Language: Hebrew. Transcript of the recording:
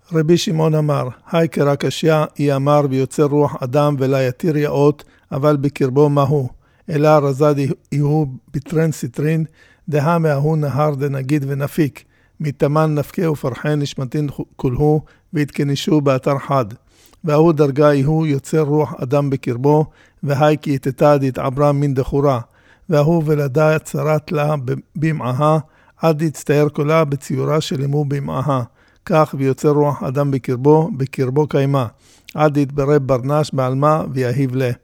רבי שמעון אמר, היי קרא קשיא, היא אמר ויוצר רוח אדם ולה יתיר יאות, אבל בקרבו מהו? אלא רזד יהו בטרן סיטרין, דהה מההו נהר דנגיד ונפיק, מתמן נפקה ופרחן נשמתין כולהו, והתכנישו באתר חד. והוא דרגה יהו יוצר רוח אדם בקרבו, והי כי יתתה דתעברה מן דחורה, והוא ולדה צרת לה במעها, עד יצטער כולה בציורה שלמו במעها. כך ויוצר רוח אדם בקרבו קיימה, עד יתברא ברנש בעלמה ויהיב לה.